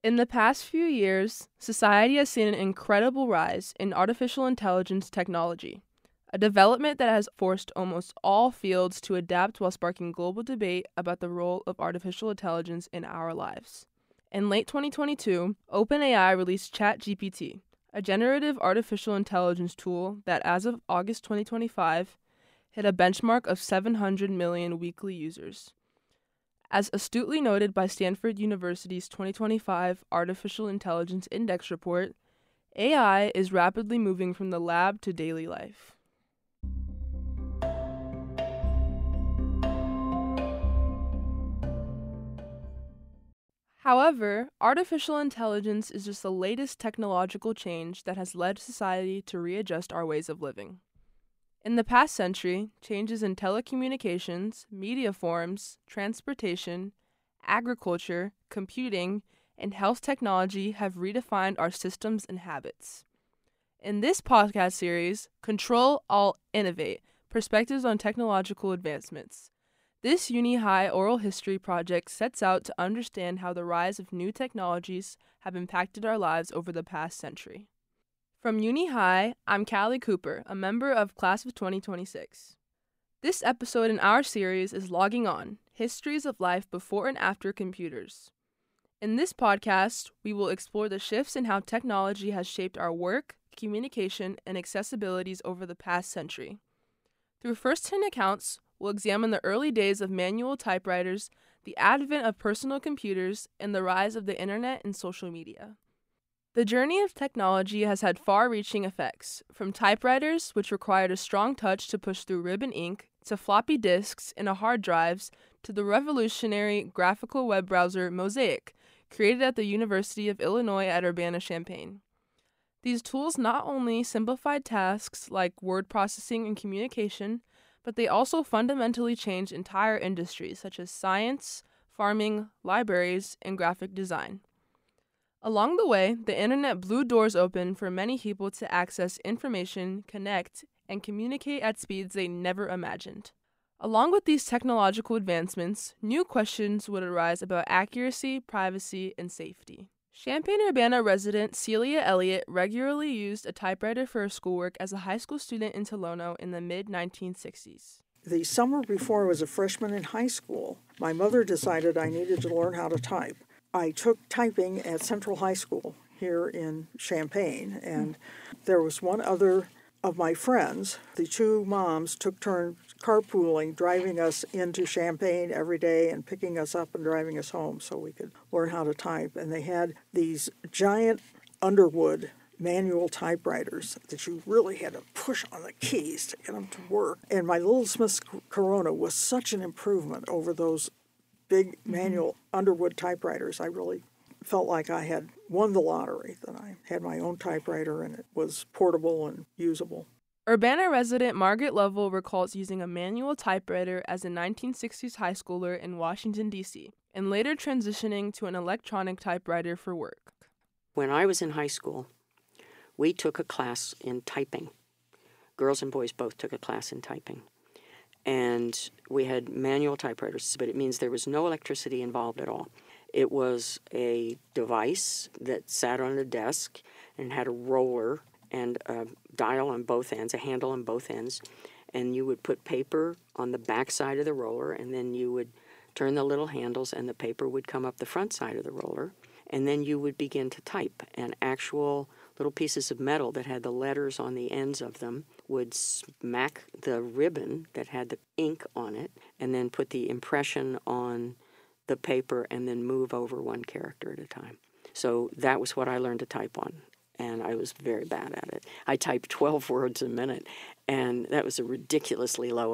In the past few years, society has seen an incredible rise in artificial intelligence technology, a development that has forced almost all fields to adapt while sparking global debate about the role of artificial intelligence in our lives. In late 2022, OpenAI released ChatGPT, a generative artificial intelligence tool that, as of August 2025, hit a benchmark of 700 million weekly users. As astutely noted by Stanford University's 2025 Artificial Intelligence Index report, AI is rapidly moving from the lab to daily life. However, artificial intelligence is just the latest technological change that has led society to readjust our ways of living. In the past century, changes in telecommunications, media forms, transportation, agriculture, computing, and health technology have redefined our systems and habits. In this podcast series, Control, Alt, Innovate, Perspectives on Technological Advancements, this Uni-High oral history project sets out to understand how the rise of new technologies have impacted our lives over the past century. From Uni-High, I'm Callie Cooper, a member of Class of 2026. This episode in our series is Logging On, Histories of Life Before and After Computers. In this podcast, we will explore the shifts in how technology has shaped our work, communication, and accessibilities over the past century. Through first-hand accounts, we'll examine the early days of manual typewriters, the advent of personal computers, and the rise of the internet and social media. The journey of technology has had far-reaching effects, from typewriters, which required a strong touch to push through ribbon ink, to floppy disks and hard drives, to the revolutionary graphical web browser Mosaic, created at the University of Illinois at Urbana-Champaign. These tools not only simplified tasks like word processing and communication, but they also fundamentally changed entire industries such as science, farming, libraries, and graphic design. Along the way, the internet blew doors open for many people to access information, connect, and communicate at speeds they never imagined. Along with these technological advancements, new questions would arise about accuracy, privacy, and safety. Champaign-Urbana resident Celia Elliott regularly used a typewriter for her schoolwork as a high school student in Tolono in the mid-1960s. The summer before I was a freshman in high school, my mother decided I needed to learn how to type. I took typing at Central High School here in Champaign, and there was one other of my friends. The two moms took turns carpooling, driving us into Champaign every day and picking us up and driving us home so we could learn how to type. And they had these giant Underwood manual typewriters that you really had to push on the keys to get them to work. And my Little Smith's Corona was such an improvement over those big manual Underwood typewriters. I really felt like I had won the lottery, that I had my own typewriter and it was portable and usable. Urbana resident Margaret Lovell recalls using a manual typewriter as a 1960s high schooler in Washington, D.C., and later transitioning to an electronic typewriter for work. When I was in high school, we took a class in typing. Girls and boys both took a class in typing. And we had manual typewriters, but it means there was no electricity involved at all. It was a device that sat on a desk and had a roller and a dial on both ends, a handle on both ends, and you would put paper on the back side of the roller, and then you would turn the little handles and the paper would come up the front side of the roller, and then you would begin to type, and actual little pieces of metal that had the letters on the ends of them would smack the ribbon that had the ink on it, and then put the impression on the paper and then move over one character at a time. So that was what I learned to type on, and I was very bad at it. I typed 12 words a minute, and that was a ridiculously low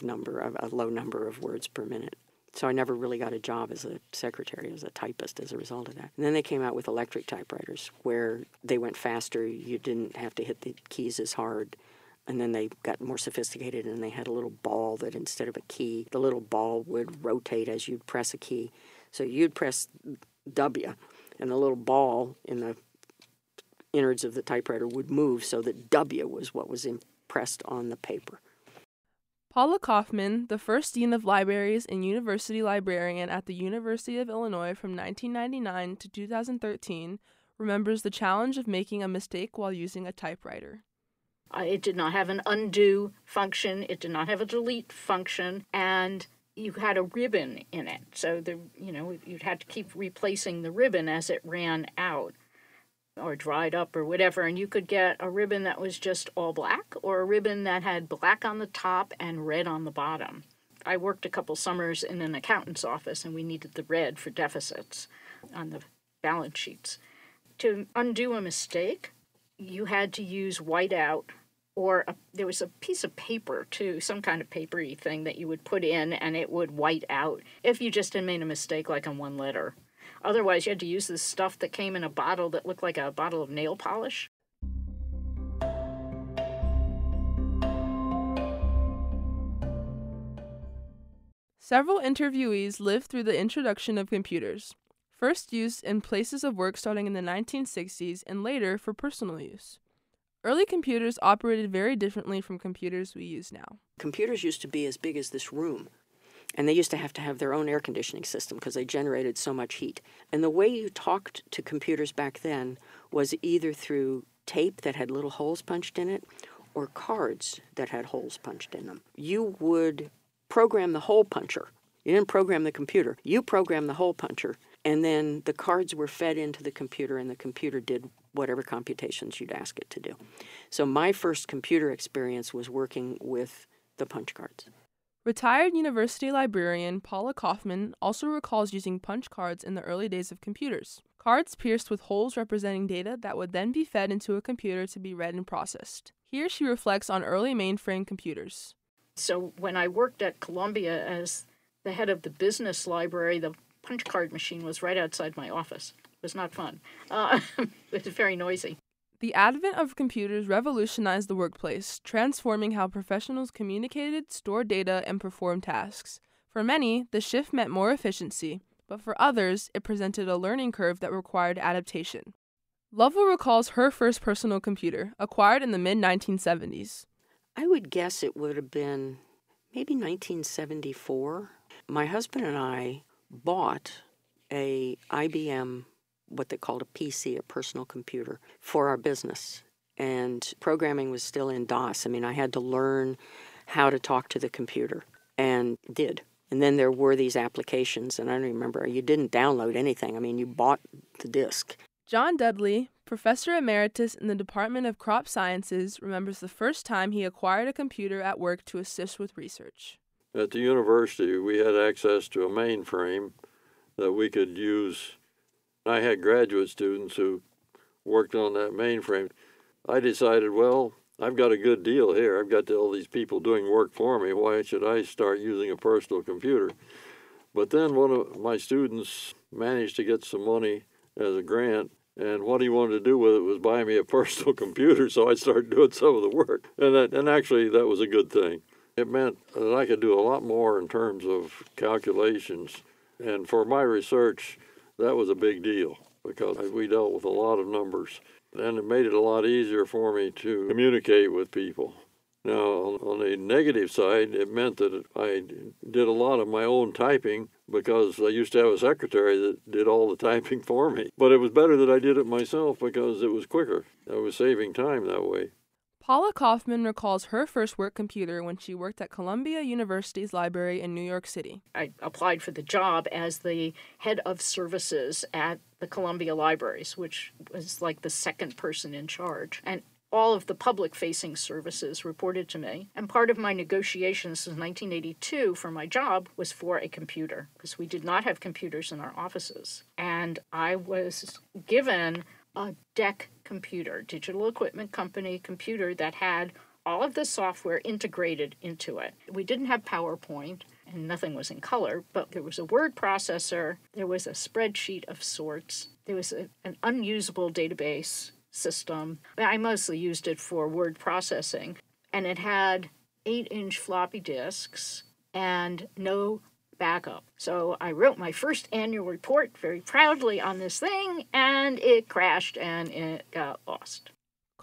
number of words per minute. So I never really got a job as a secretary, as a typist, as a result of that. And then they came out with electric typewriters, where they went faster. You didn't have to hit the keys as hard. And then they got more sophisticated, and they had a little ball that instead of a key, the little ball would rotate as you'd press a key. So you'd press W, and the little ball in the innards of the typewriter would move so that W was what was impressed on the paper. Paula Kaufman, the first dean of libraries and university librarian at the University of Illinois from 1999 to 2013, remembers the challenge of making a mistake while using a typewriter. It did not have an undo function. It did not have a delete function, and you had a ribbon in it. So you'd had to keep replacing the ribbon as it ran out or dried up or whatever, and you could get a ribbon that was just all black or a ribbon that had black on the top and red on the bottom. I worked a couple summers in an accountant's office, and we needed the red for deficits on the balance sheets. To undo a mistake, you had to use whiteout, or there was a piece of paper too, some kind of papery thing that you would put in, and it would white out if you just had made a mistake like on one letter. Otherwise, you had to use this stuff that came in a bottle that looked like a bottle of nail polish. Several interviewees lived through the introduction of computers, first used in places of work starting in the 1960s and later for personal use. Early computers operated very differently from computers we use now. Computers used to be as big as this room. And they used to have their own air conditioning system because they generated so much heat. And the way you talked to computers back then was either through tape that had little holes punched in it or cards that had holes punched in them. You would program the hole puncher. You didn't program the computer. You programmed the hole puncher, and then the cards were fed into the computer, and the computer did whatever computations you'd ask it to do. So my first computer experience was working with the punch cards. Retired university librarian Paula Kaufman also recalls using punch cards in the early days of computers. Cards pierced with holes representing data that would then be fed into a computer to be read and processed. Here she reflects on early mainframe computers. So when I worked at Columbia as the head of the business library, the punch card machine was right outside my office. It was not fun. It was very noisy. The advent of computers revolutionized the workplace, transforming how professionals communicated, stored data, and performed tasks. For many, the shift meant more efficiency, but for others, it presented a learning curve that required adaptation. Lovell recalls her first personal computer, acquired in the mid-1970s. I would guess it would have been maybe 1974. My husband and I bought a IBM, what they called a PC, a personal computer, for our business. And programming was still in DOS. I mean, I had to learn how to talk to the computer, and did. And then there were these applications, and I don't remember, you didn't download anything. I mean, you bought the disk. John Dudley, professor emeritus in the Department of Crop Sciences, remembers the first time he acquired a computer at work to assist with research. At the university, we had access to a mainframe that we could use. I had graduate students who worked on that mainframe. I decided, well, I've got a good deal here. I've got all these people doing work for me. Why should I start using a personal computer? But then one of my students managed to get some money as a grant, and what he wanted to do with it was buy me a personal computer, so I started doing some of the work. And actually, that was a good thing. It meant that I could do a lot more in terms of calculations. And for my research, that was a big deal because we dealt with a lot of numbers. And it made it a lot easier for me to communicate with people. Now, on the negative side, it meant that I did a lot of my own typing because I used to have a secretary that did all the typing for me. But it was better that I did it myself because it was quicker. I was saving time that way. Paula Kaufman recalls her first work computer when she worked at Columbia University's library in New York City. I applied for the job as the head of services at the Columbia Libraries, which was like the second person in charge. And all of the public-facing services reported to me. And part of my negotiations since 1982 for my job was for a computer, because we did not have computers in our offices. And I was given a DEC computer, Digital Equipment Company computer, that had all of the software integrated into it. We didn't have PowerPoint, and nothing was in color, but there was a word processor, there was a spreadsheet of sorts, there was an unusable database system. I mostly used it for word processing, and it had 8-inch floppy disks and no backup. So I wrote my first annual report very proudly on this thing, and it crashed and it got lost.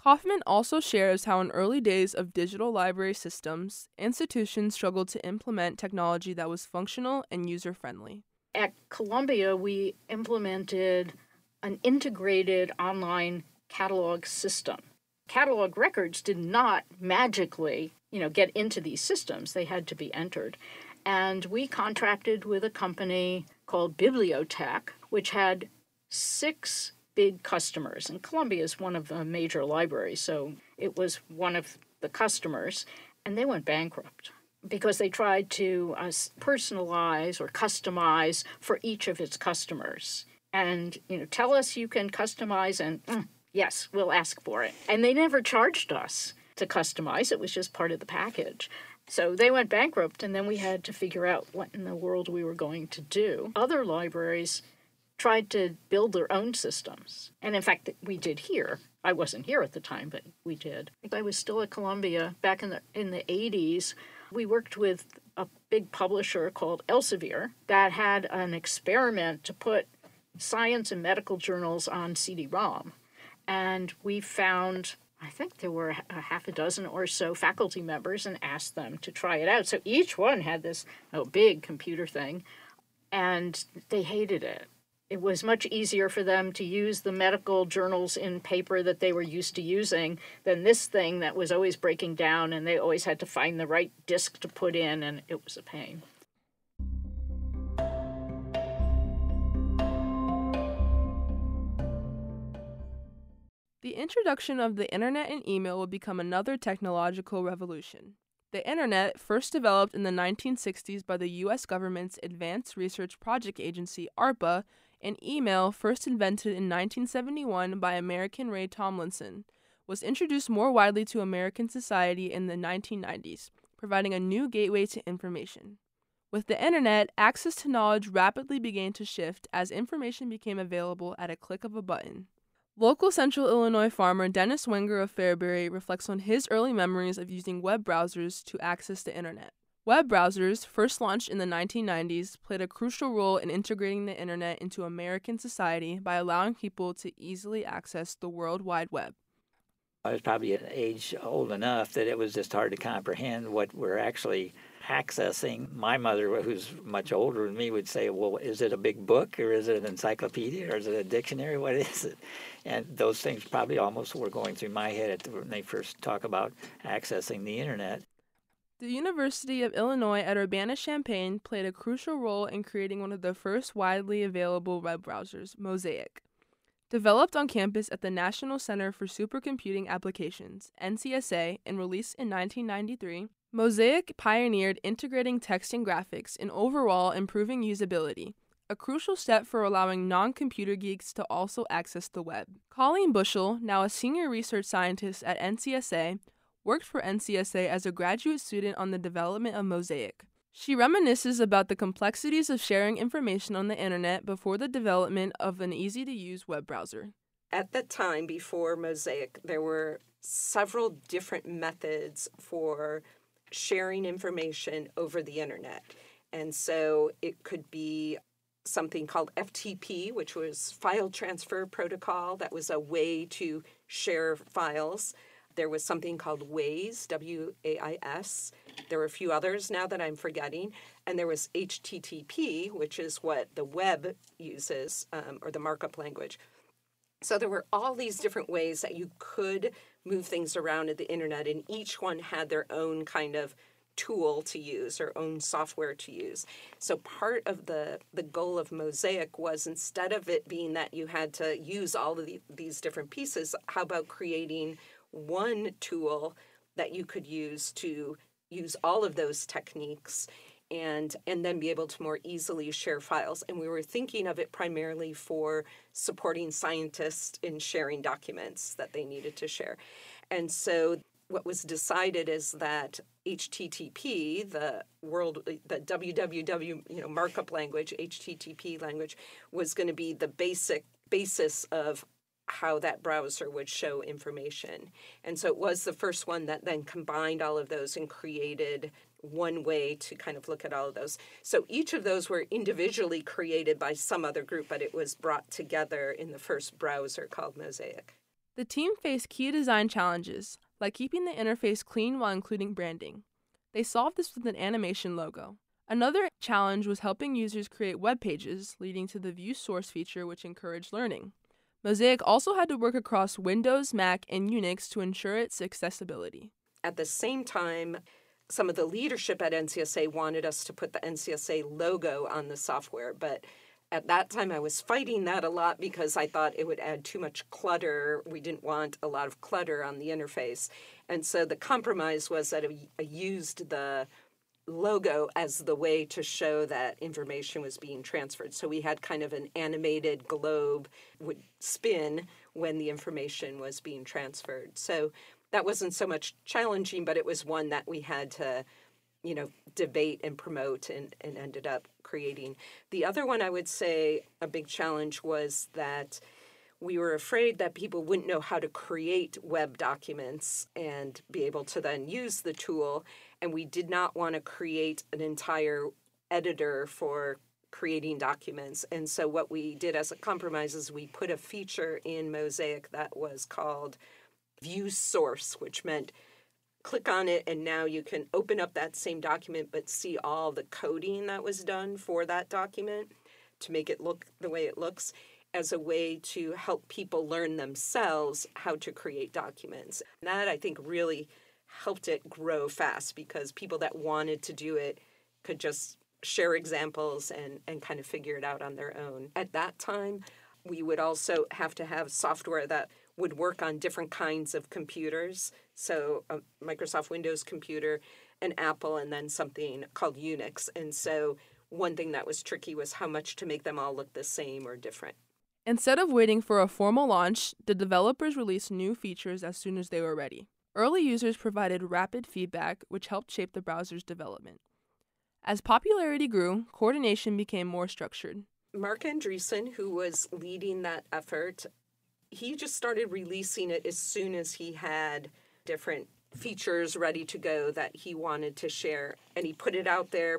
Kaufman also shares how in early days of digital library systems, institutions struggled to implement technology that was functional and user-friendly. At Columbia, we implemented an integrated online catalog system. Catalog records did not magically, get into these systems. They had to be entered. And we contracted with a company called Bibliotech, which had 6 big customers. And Columbia is one of the major libraries, so it was one of the customers. And they went bankrupt because they tried to personalize or customize for each of its customers. And, tell us you can customize and yes, we'll ask for it. And they never charged us to customize. It was just part of the package. So they went bankrupt, and then we had to figure out what in the world we were going to do. Other libraries tried to build their own systems. And in fact, we did here. I wasn't here at the time, but we did. I was still at Columbia back in the 80s. We worked with a big publisher called Elsevier that had an experiment to put science and medical journals on CD-ROM. And we found, I think there were a half a dozen or so faculty members, and asked them to try it out. So each one had this big computer thing, and they hated it. It was much easier for them to use the medical journals in paper that they were used to using than this thing that was always breaking down, and they always had to find the right disk to put in, and it was a pain. The introduction of the internet and email would become another technological revolution. The internet, first developed in the 1960s by the U.S. government's Advanced Research Project Agency, ARPA, and email, first invented in 1971 by American Ray Tomlinson, was introduced more widely to American society in the 1990s, providing a new gateway to information. With the internet, access to knowledge rapidly began to shift as information became available at a click of a button. Local Central Illinois farmer Dennis Wenger of Fairbury reflects on his early memories of using web browsers to access the internet. Web browsers, first launched in the 1990s, played a crucial role in integrating the internet into American society by allowing people to easily access the World Wide Web. I was probably at an age old enough that it was just hard to comprehend what we're actually accessing. My mother, who's much older than me, would say, well, is it a big book, or is it an encyclopedia, or is it a dictionary? What is it? And those things probably almost were going through my head when they first talk about accessing the internet. The University of Illinois at Urbana-Champaign played a crucial role in creating one of the first widely available web browsers, Mosaic. Developed on campus at the National Center for Supercomputing Applications, NCSA, and released in 1993, Mosaic pioneered integrating text and graphics and overall improving usability, a crucial step for allowing non-computer geeks to also access the web. Colleen Bushell, now a senior research scientist at NCSA, worked for NCSA as a graduate student on the development of Mosaic. She reminisces about the complexities of sharing information on the internet before the development of an easy-to-use web browser. At the time, before Mosaic, there were several different methods for sharing information over the internet. And so it could be something called FTP, which was File Transfer Protocol. That was a way to share files. There was something called WAIS, W-A-I-S. There were a few others now that I'm forgetting. And there was HTTP, which is what the web uses, or the markup language. So there were all these different ways that you could move things around at the internet, and each one had their own kind of tool to use, or own software to use. So part of the goal of Mosaic was, instead of it being that you had to use all of these different pieces, how about creating one tool that you could use to use all of those techniques and then be able to more easily share files. And we were thinking of it primarily for supporting scientists in sharing documents that they needed to share. And so what was decided is that HTTP, the www markup language, HTTP language, was going to be the basis of how that browser would show information. And so it was the first one that then combined all of those and created one way to kind of look at all of those. So each of those were individually created by some other group, but it was brought together in the first browser called Mosaic. The team faced key design challenges, like keeping the interface clean while including branding. They solved this with an animation logo. Another challenge was helping users create web pages, leading to the View Source feature, which encouraged learning. Mosaic also had to work across Windows, Mac, and Unix to ensure its accessibility. At the same time, some of the leadership at NCSA wanted us to put the NCSA logo on the software, but at that time I was fighting that a lot because I thought it would add too much clutter. We didn't want a lot of clutter on the interface. And so the compromise was that I used the logo as the way to show that information was being transferred. So we had kind of an animated globe would spin when the information was being transferred. So that wasn't so much challenging, but it was one that we had to, debate and promote and ended up creating. The other one I would say a big challenge was that we were afraid that people wouldn't know how to create web documents and be able to then use the tool. And we did not want to create an entire editor for creating documents. And so what we did as a compromise is we put a feature in Mosaic that was called View Source, which meant click on it and now you can open up that same document but see all the coding that was done for that document to make it look the way it looks, as a way to help people learn themselves how to create documents. And that, I think, really helped it grow fast because people that wanted to do it could just share examples and kind of figure it out on their own. At that time, we would also have to have software that would work on different kinds of computers. So a Microsoft Windows computer, an Apple, and then something called Unix. And so one thing that was tricky was how much to make them all look the same or different. Instead of waiting for a formal launch, the developers released new features as soon as they were ready. Early users provided rapid feedback, which helped shape the browser's development. As popularity grew, coordination became more structured. Mark Andreessen, who was leading that effort, he just started releasing it as soon as he had different features ready to go that he wanted to share. And he put it out there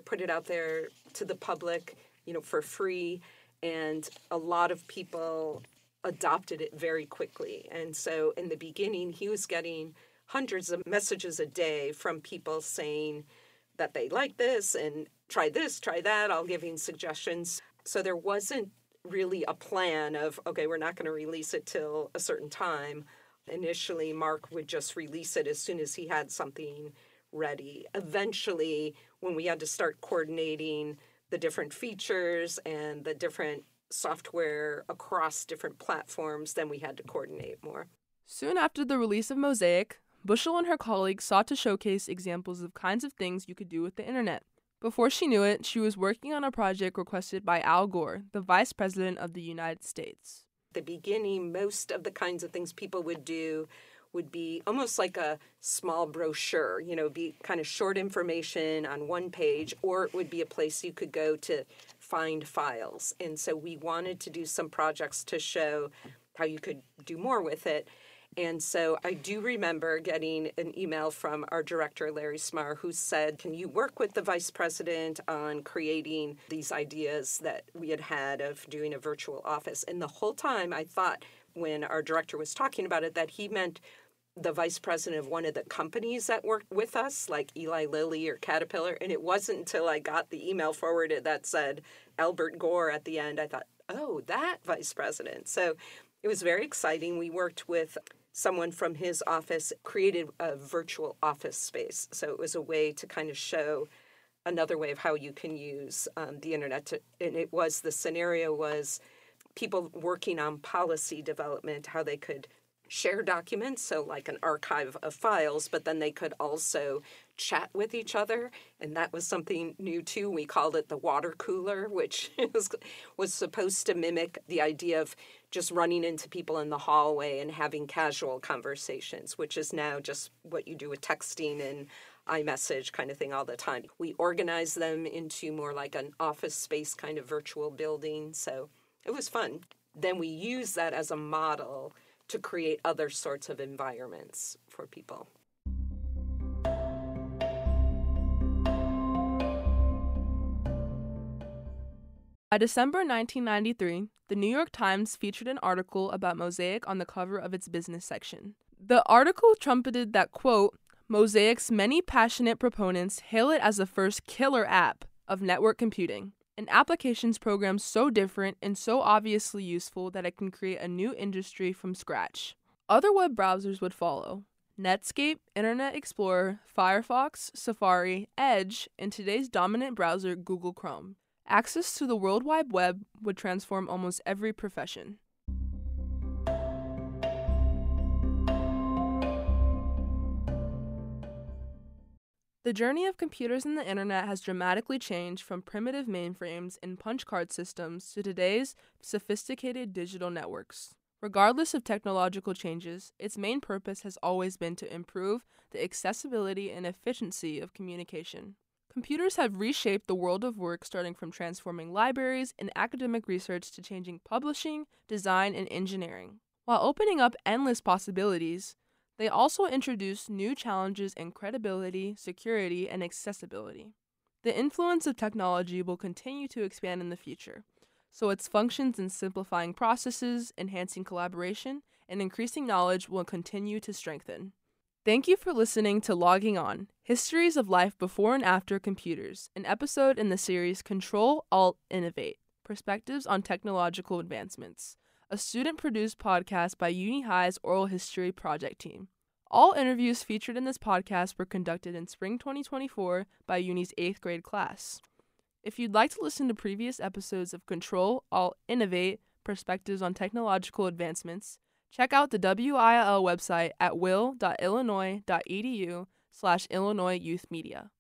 to the public, for free. And a lot of people adopted it very quickly. And so in the beginning, he was getting hundreds of messages a day from people saying that they like this, try that, all giving suggestions. So there wasn't really a plan of, okay, we're not going to release it till a certain time. Initially, Mark would just release it as soon as he had something ready. Eventually, when we had to start coordinating the different features and the different software across different platforms, then we had to coordinate more. Soon after the release of Mosaic, Bushell and her colleagues sought to showcase examples of kinds of things you could do with the internet. Before she knew it, she was working on a project requested by Al Gore, the Vice President of the United States. At the beginning, most of the kinds of things people would do would be almost like a small brochure, be kind of short information on one page, or it would be a place you could go to find files. And so we wanted to do some projects to show how you could do more with it. And so I do remember getting an email from our director, Larry Smarr, who said, can you work with the vice president on creating these ideas that we had of doing a virtual office? And the whole time I thought when our director was talking about it that he meant the vice president of one of the companies that worked with us, like Eli Lilly or Caterpillar. And it wasn't until I got the email forwarded that said Albert Gore at the end, I thought, oh, that vice president. So it was very exciting. We worked with someone from his office, created a virtual office space. So it was a way to kind of show another way of how you can use the internet. The scenario was people working on policy development, how they could share documents, so like an archive of files, but then they could also chat with each other. And that was something new too. We called it the water cooler, which was supposed to mimic the idea of just running into people in the hallway and having casual conversations, which is now just what you do with texting and iMessage kind of thing all the time. We organized them into more like an office space kind of virtual building. So it was fun. Then we use that as a model to create other sorts of environments for people. By December 1993, the New York Times featured an article about Mosaic on the cover of its business section. The article trumpeted that, quote, Mosaic's many passionate proponents hail it as the first killer app of network computing, an applications program so different and so obviously useful that it can create a new industry from scratch. Other web browsers would follow: Netscape, Internet Explorer, Firefox, Safari, Edge, and today's dominant browser, Google Chrome. Access to the World Wide Web would transform almost every profession. The journey of computers and the internet has dramatically changed from primitive mainframes and punch card systems to today's sophisticated digital networks. Regardless of technological changes, its main purpose has always been to improve the accessibility and efficiency of communication. Computers have reshaped the world of work, starting from transforming libraries and academic research to changing publishing, design, and engineering. While opening up endless possibilities, they also introduce new challenges in credibility, security, and accessibility. The influence of technology will continue to expand in the future, so its functions in simplifying processes, enhancing collaboration, and increasing knowledge will continue to strengthen. Thank you for listening to Logging On, Histories of Life Before and After Computers, an episode in the series Control, Alt, Innovate, Perspectives on Technological Advancements, a student-produced podcast by Uni High's Oral History Project team. All interviews featured in this podcast were conducted in spring 2024 by Uni's 8th grade class. If you'd like to listen to previous episodes of Control, Alt, Innovate, Perspectives on Technological Advancements, check out the WIL website at will.illinois.edu/Illinois Youth Media.